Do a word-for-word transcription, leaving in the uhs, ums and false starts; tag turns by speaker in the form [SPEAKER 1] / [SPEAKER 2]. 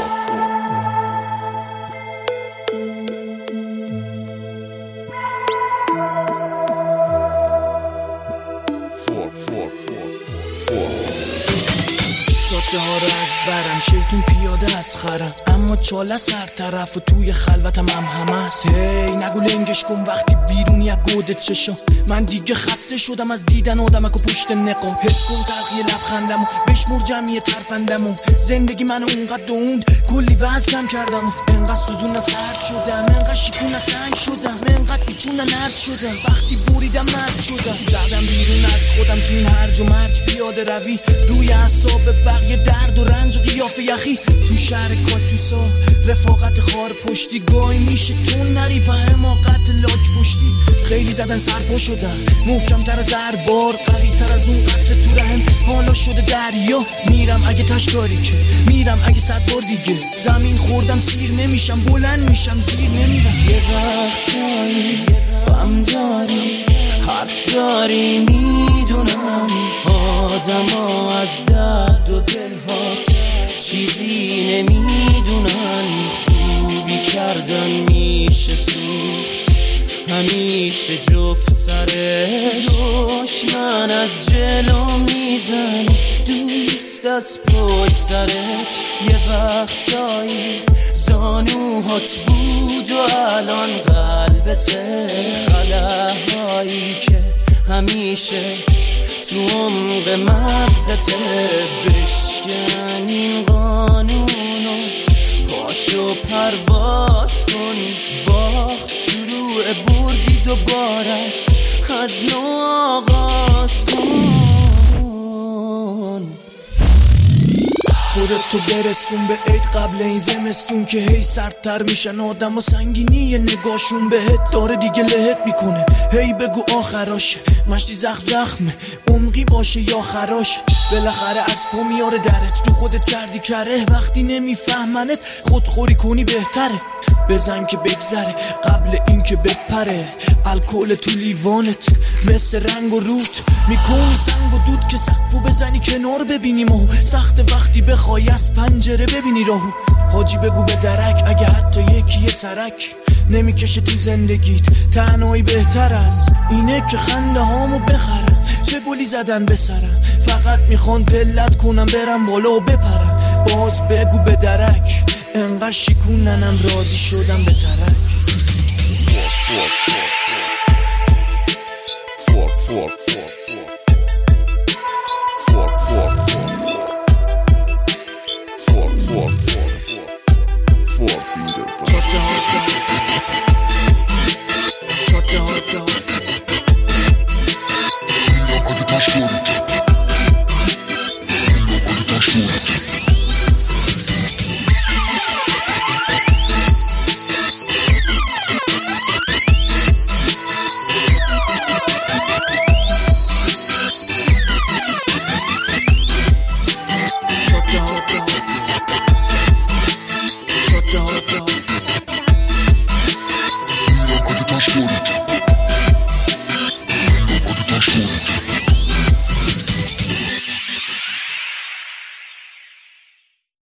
[SPEAKER 1] جاده ها رو از برم شیطون پیاده از خرم، اما چاله سر طرف و توی خلوتم هم همه هست. هی نگو لنگش کن وقتی بیرون یک گوده چشم. من دیگه خسته شدم از دیدن آدمک و پشت نقام. حس کن تلقی لبخندم و بشمور جمعی ترفندم و زندگی منو اونقدر دوند کلی وزن کم کردم. انقدر سوزون سرد شدم، انقدر شیکون سنگ شدم، انقدر پیچون نرد شدم. وقتی بوریدم مرد شدم، زدم بیرون از خودم تو این هرج و مرج پیاده روی روی اعصاب بقیه درد و رنج و قیافه یخی. تو شهر کاتوسا رفاقت خار پشتی گاهی میشه تو نری په حماقت لاک پشتی. خیلی زدن سرپا شدن محکم تر از هر بار، قوی تر از اون قطره تو رحم حالا شده دریا. میرم اگه تشکاری که میرم اگه صد بار دیگه زمین خوردم سیر نمیشم، بلند میشم زیر نمیرم.
[SPEAKER 2] یه وقتایی غم داری حرف داری میدونم، آدم ها از درد و دلهات چیزی نمیدونن. خوبی کردن میشه سوخت همیشه جفت سرش، دشمن از جلو میزن دوست از پشت سرت. یه وقتایی زانوهات بود و الان قلبته، خلاهایی که همیشه تو عمق مغزته. بشکن این قانونو پاشو پرواز کن، باخت شروع بردی دوباره است از نو آغاز کن.
[SPEAKER 1] خودت تو برسون به عید قبل این زمستون که هی سردتر میشن آدم و سنگینی نگاهشون بهت داره دیگه لهت میکنه. هی بگو آخراشه مشتی زخم زخمه عمقی باشه یا خراش، بالاخره از پا میاره درت. تو خودت کردی کره وقتی نمیفهمنت خودخوری کنی بهتره. بزن که بگذره قبل این که بپره، الکل تو لیوانت مثل رنگ و روت میکنی سنگ و دود که سقفو بزنی کنار ببینی ماهو. سخت وقتی بخوای از پنجره ببینی راهو. حاجی بگو به درک اگه حتی یکی یه سرک نمیکشه تو زندگیت، تنهایی بهتر است اینه که خنده هامو بخرم. چه گلی زدن به سرم فقط میخوان پلت کنم برم بالا و بپرم. باز بگو به درک انقدر شیکوننم راضی شدم به ترک.
[SPEAKER 3] Fork, fork, fork, fork, fork, fork, fork.